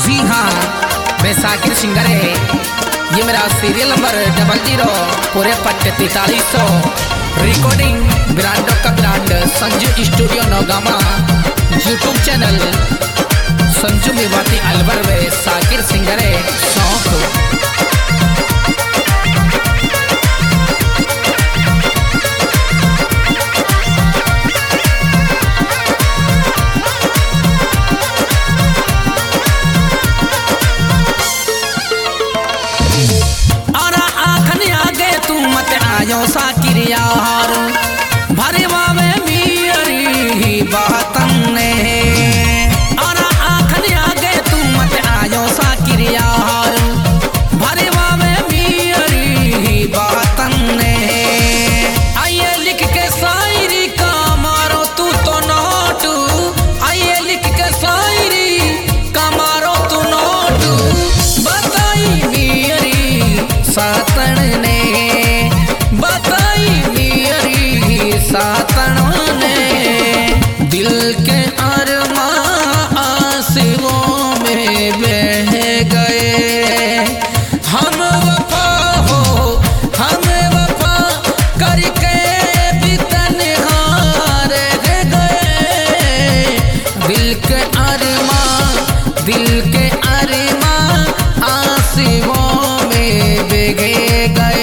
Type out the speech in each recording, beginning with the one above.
जी हाँ, मैं साकिर सिंगर है। ये मेरा सीरियल नंबर 00 पूरे पट्टे 4300 रिकॉर्डिंग ब्रांडों का brand Sanju studio Naugama youtube channel Sanju Mewati Alwar में साकिर सिंगर है शौक। आयो साकिर यार भरवा में मेरी बातन ने और आखन आगे तू मत आयो साकिर यार भरवा में मेरी बातन ने आइए लिख के शायरी का मारो तू तो नोट आइए लिख के शायरी का मारो तू नोट बताई मेरी सातन ने सातनों ने दिल के अरमा आंसुओं में बह गए। हम वफा करके भी तन्हा रह गए। दिल के अरमा आंसुओं में बह गए।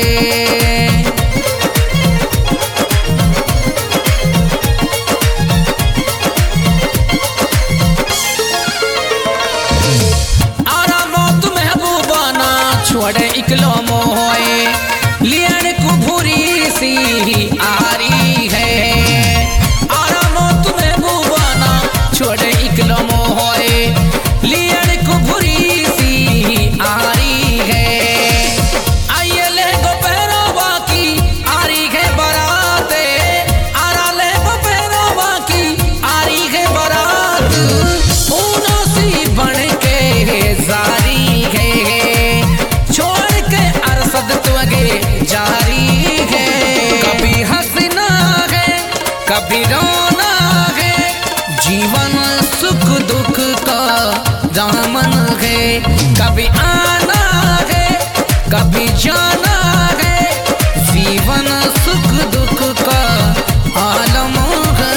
छोड़े इकलो मोए लियन कुभुरी सी आरी है आरामो तुम्हें बुबाना छोड़े इकलो मोए लियन कुभुरी सी आरी है। आइए ले गो पैरवा की आरी है बरात आरा ले गो पैरवा की आरी है बरात ऊनो सी बन के जारी है जारी है। कभी हंसना है कभी रोना है जीवन सुख दुख का दामन है। कभी आना है कभी जाना है जीवन सुख दुख का आलम है।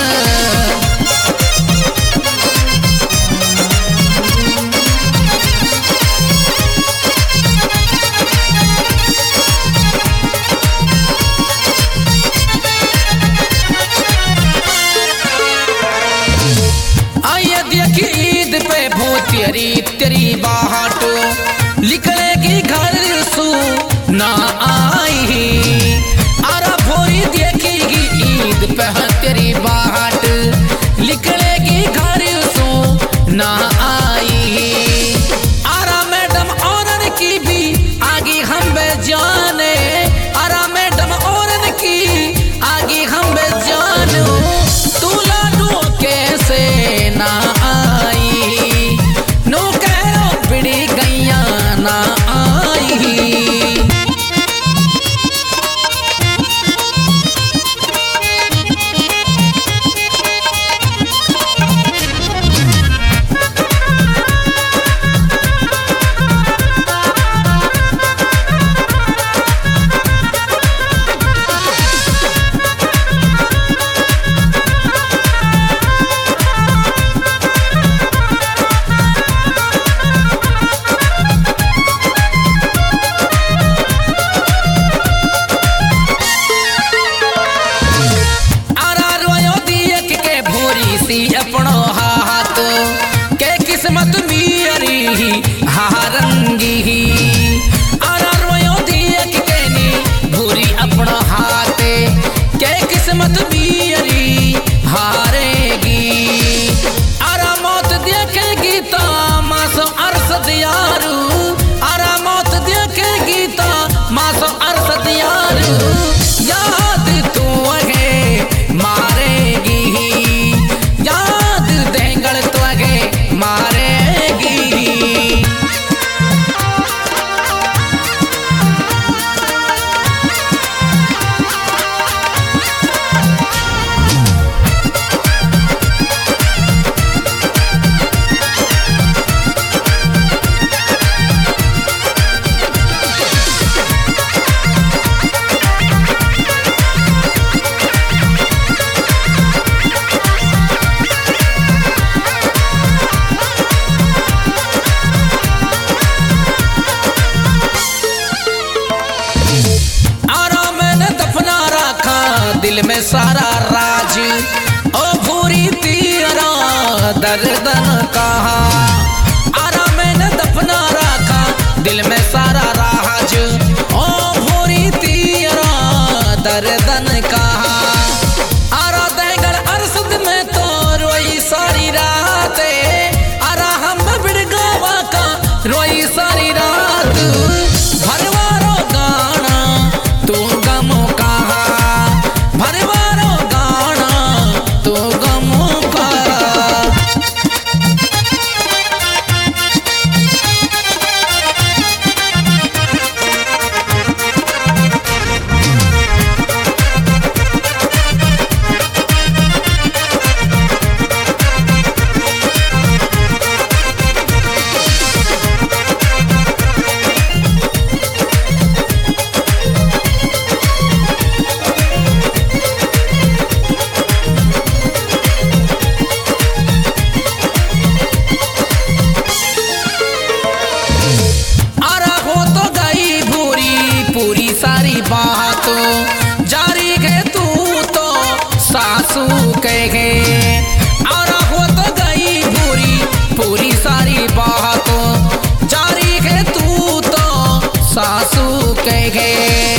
तेरी बाहट निकलेगी घर सू ना आई आरा भोरी देखेगी ईद पे तेरी बाहट निकलेगी घर सू ना आई। आरा मैडम औरन की भी आगे हम जाने आरा मैडम औरन की आगे हम जानो तू लाडू कैसे ना ना आई। अपनो हाथ के किस्मत मेरी हारंगी आरा रोयो देख के नी बुरी अपनो हाथ के किस्मत मेरी हारेगी। आरा मौत देखेगी तो मासो अरसद यारू आरा मौत देखेगी तो मासो अरसद यारू याद तू है मारेगी मारेगी। सारा राज ओ भूरी तेरा दर्दन कहा आरा मैंने दफना रखा दिल में सारा राज ओ भूरी तेरा दर्दन कहा आरा देगड़ अरसद में तो रोई सारी रात आरा हम बिड़गावा का रोई सारी रात भरवारो गाना तू गमो कहा भरवारो गाना तू गमो कहा पूरी सारी बातों जारी है तू तो सासू कहे और हो तो गई पूरी सारी बातों जारी है तू तो सासू कहे